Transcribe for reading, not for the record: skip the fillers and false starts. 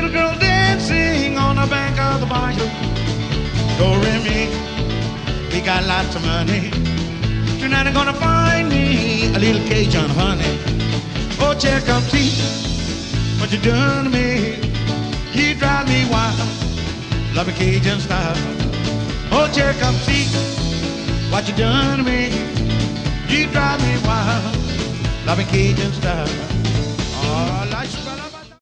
little girl dancing on the bank of the bayou. Do-re-mi, we got lots of money. Tonight I'm gonna find me a little Cajun honey. Oh, check up, see what you done to me. You drive me wild, love a Cajun style. Oh, check up, see what you done to me. You drive me wild, love a Cajun style. Oh, I like